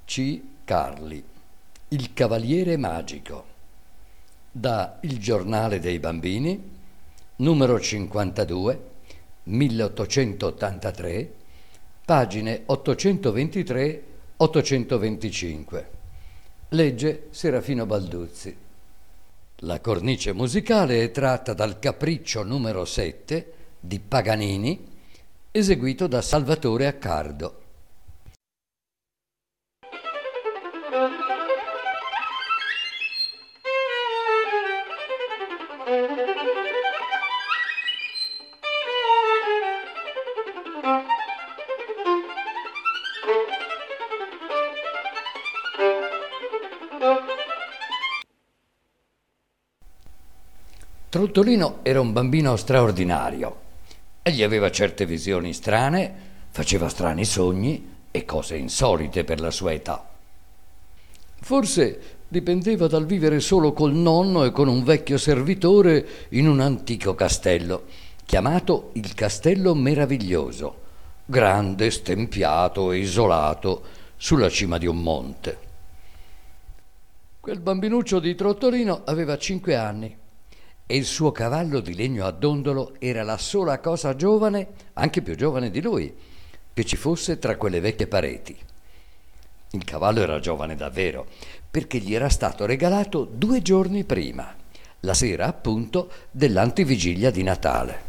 C. Carli, Il Cavaliere Magico, da Il Giornale dei Bambini, numero 52, 1883, pagine 823-825. Legge Serafino Balduzzi. La cornice musicale è tratta dal Capriccio numero 7 di Paganini, eseguito da Salvatore Accardo. Trottolino era un bambino straordinario. Egli aveva certe visioni strane, faceva strani sogni e cose insolite per la sua età. Forse dipendeva dal vivere solo col nonno e con un vecchio servitore in un antico castello, chiamato il Castello Meraviglioso, grande, stempiato e isolato sulla cima di un monte. Quel bambinuccio di Trottolino aveva 5 anni e il suo cavallo di legno a dondolo era la sola cosa giovane, anche più giovane di lui, che ci fosse tra quelle vecchie pareti. Il cavallo era giovane davvero, perché gli era stato regalato 2 giorni prima, la sera appunto dell'antivigilia di Natale.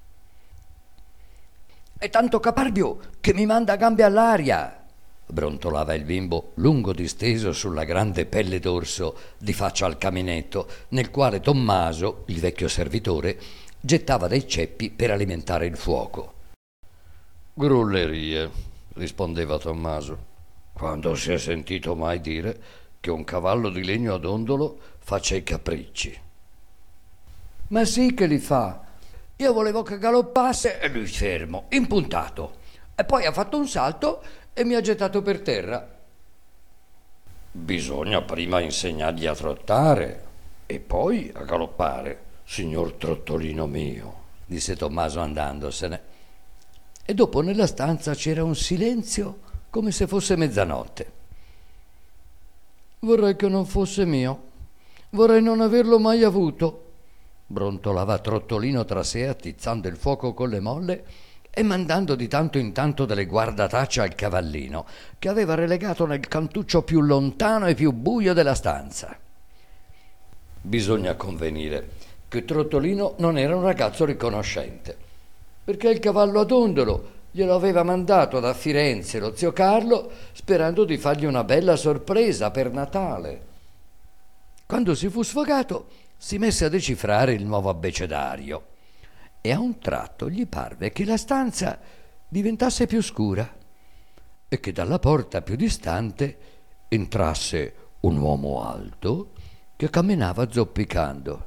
«È tanto caparbio che mi manda a gambe all'aria!» brontolava il bimbo, lungo disteso sulla grande pelle d'orso di faccia al caminetto, nel quale Tommaso, il vecchio servitore, gettava dei ceppi per alimentare il fuoco. «Grullerie», rispondeva Tommaso. «Quando si è sentito mai dire che un cavallo di legno a dondolo faccia i capricci?» «Ma sì che li fa. Io volevo che galoppasse e lui fermo, impuntato. E poi ha fatto un salto e mi ha gettato per terra». «Bisogna prima insegnargli a trottare e poi a galoppare, signor Trottolino mio», disse Tommaso andandosene. E dopo nella stanza c'era un silenzio come se fosse mezzanotte. «Vorrei che non fosse mio, vorrei non averlo mai avuto», brontolava Trottolino tra sé, attizzando il fuoco con le molle e mandando di tanto in tanto delle guardatacce al cavallino, che aveva relegato nel cantuccio più lontano e più buio della stanza. Bisogna convenire che Trottolino non era un ragazzo riconoscente, perché il cavallo a dondolo glielo aveva mandato da Firenze lo zio Carlo, sperando di fargli una bella sorpresa per Natale. Quando si fu sfogato, si messe a decifrare il nuovo abbecedario e a un tratto gli parve che la stanza diventasse più scura e che dalla porta più distante entrasse un uomo alto che camminava zoppicando.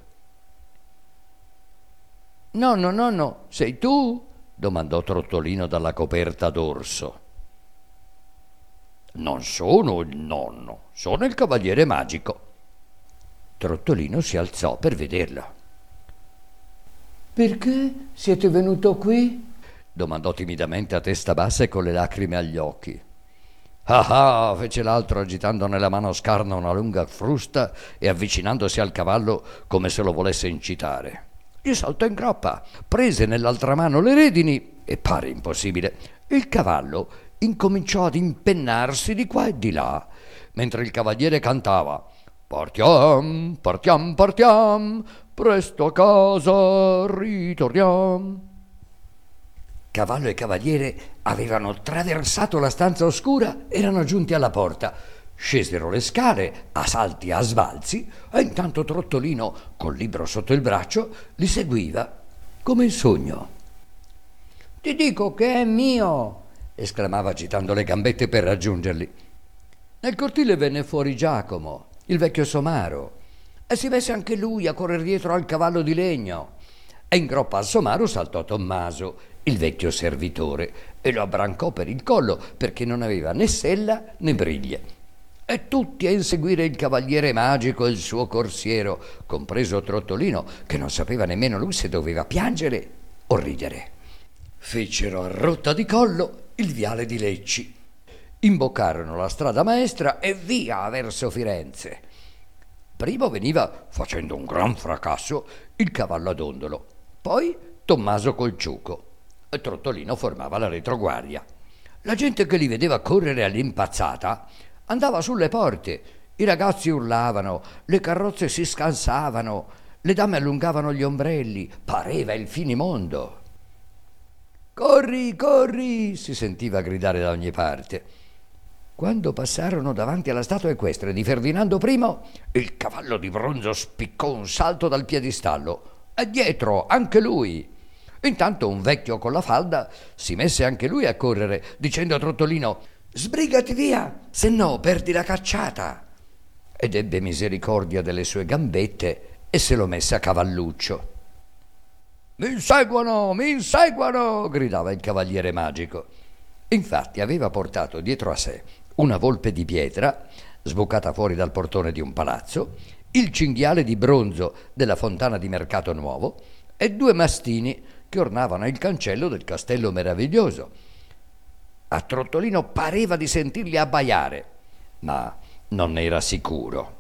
«Nonno, nonno, sei tu?» domandò Trottolino dalla coperta d'orso. «Non sono il nonno, sono il Cavaliere Magico». Trottolino si alzò per vederlo. «Perché siete venuto qui?» domandò timidamente a testa bassa e con le lacrime agli occhi. «Ah ah!» fece l'altro, agitando nella mano scarna una lunga frusta e avvicinandosi al cavallo come se lo volesse incitare. Gli saltò in groppa, prese nell'altra mano le redini e, pare impossibile, il cavallo incominciò ad impennarsi di qua e di là, mentre il cavaliere cantava: «Partiam, partiam, partiam, presto a casa ritorniam». Cavallo e cavaliere avevano traversato la stanza oscura, erano giunti alla porta, scesero le scale a salti e a sbalzi e intanto Trottolino, col libro sotto il braccio, li seguiva come in sogno. «Ti dico che è mio!» esclamava agitando le gambette per raggiungerli. Nel cortile venne fuori Giacomo, il vecchio somaro, e si messe anche lui a correre dietro al cavallo di legno. E in groppa al somaro saltò Tommaso, il vecchio servitore, e lo abbrancò per il collo perché non aveva né sella né briglie. E tutti a inseguire il Cavaliere Magico e il suo corsiero, compreso Trottolino, che non sapeva nemmeno lui se doveva piangere o ridere. Fecero a rotta di collo il viale di Lecci. imboccarono la strada maestra e via verso Firenze. Primo veniva, facendo un gran fracasso, il cavallo a dondolo, poi Tommaso col ciuco e Trottolino formava la retroguardia. La gente che li vedeva correre all'impazzata andava sulle porte, i ragazzi urlavano, le carrozze si scansavano, le dame allungavano gli ombrelli, pareva il finimondo. «Corri, corri!» si sentiva gridare da ogni parte. Quando passarono davanti alla statua equestre di Ferdinando I, il cavallo di bronzo spiccò un salto dal piedistallo e dietro anche lui. Intanto un vecchio con la falda si messe anche lui a correre, dicendo a Trottolino: «Sbrigati via, se no perdi la cacciata!» Ed ebbe misericordia delle sue gambette e se lo messe a cavalluccio. Mi inseguono!» gridava il cavaliere magico. Infatti aveva portato dietro a sé una volpe di pietra, sbucata fuori dal portone di un palazzo, il cinghiale di bronzo della fontana di Mercato Nuovo e 2 mastini che ornavano il cancello del castello meraviglioso. A Trottolino pareva di sentirli abbaiare, ma non ne era sicuro.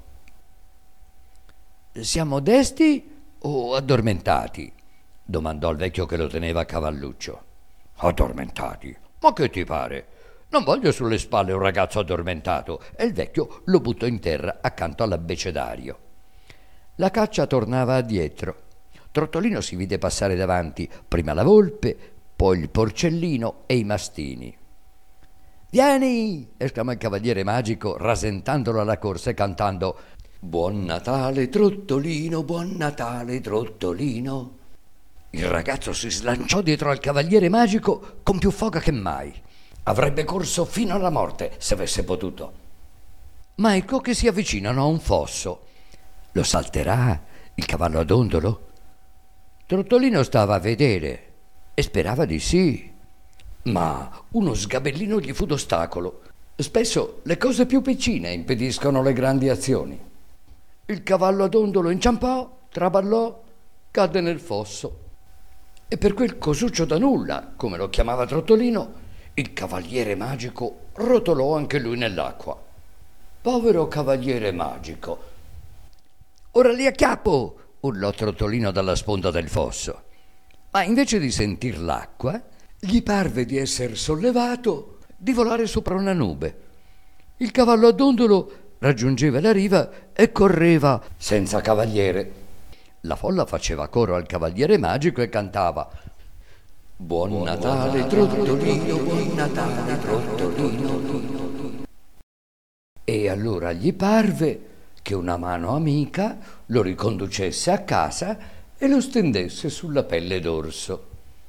«Siamo desti o addormentati?» domandò il vecchio che lo teneva a cavalluccio. «Addormentati? Ma che ti pare? Non voglio sulle spalle un ragazzo addormentato!» E il vecchio lo buttò in terra accanto all'abbecedario. La caccia tornava addietro. Trottolino si vide passare davanti prima la volpe, poi il porcellino e i mastini. «Vieni!» esclamò il cavaliere magico, rasentandolo alla corsa e cantando: «Buon Natale, Trottolino, buon Natale, Trottolino!» Il ragazzo si slanciò dietro al cavaliere magico con più foga che mai. Avrebbe corso fino alla morte se avesse potuto. Ma ecco che si avvicinano a un fosso. Lo salterà il cavallo a dondolo? Trottolino stava a vedere e sperava di sì. Ma uno sgabellino gli fu d'ostacolo. Spesso le cose più piccine impediscono le grandi azioni. Il cavallo a dondolo inciampò, traballò, cadde nel fosso. E per quel cosuccio da nulla, come lo chiamava Trottolino, il cavaliere magico rotolò anche lui nell'acqua. Povero cavaliere magico! «Ora li acchiappo!» urlò Trottolino dalla sponda del fosso. Ma invece di sentir l'acqua, gli parve di esser sollevato, di volare sopra una nube. Il cavallo a dondolo raggiungeva la riva e correva senza cavaliere. La folla faceva coro al cavaliere magico e cantava: «Buon Natale, Trottolino, buon Natale, Trottolino!» E allora gli parve che una mano amica lo riconducesse a casa e lo stendesse sulla pelle d'orso.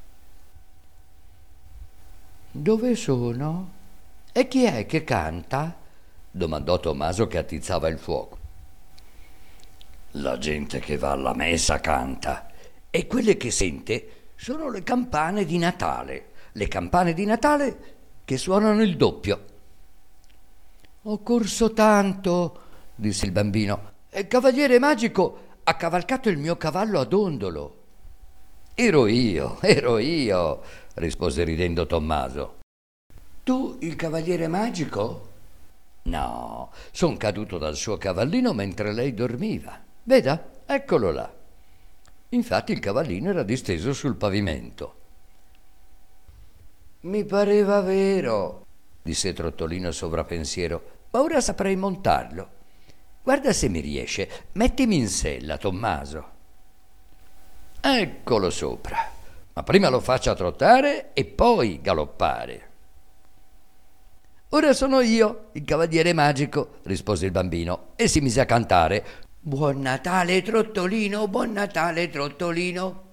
«Dove sono? E chi è che canta?» domandò Tommaso che attizzava il fuoco. «La gente che va alla messa canta, e quelle che sente sono le campane di Natale che suonano il doppio». «Ho corso tanto», disse il bambino, «e il cavaliere magico ha cavalcato il mio cavallo a dondolo». Ero io», rispose ridendo Tommaso. «Tu il cavaliere magico?» «No, son caduto dal suo cavallino mentre lei dormiva. Veda, eccolo là». Infatti il cavallino era disteso sul pavimento. «Mi pareva vero», disse Trottolino sovrapensiero, «ma ora saprei montarlo. Guarda se mi riesce, mettimi in sella, Tommaso». «Eccolo sopra, ma prima lo faccia trottare e poi galoppare». «Ora sono io, il cavaliere magico», rispose il bambino e si mise a cantare: «Buon Natale, Trottolino, buon Natale, Trottolino».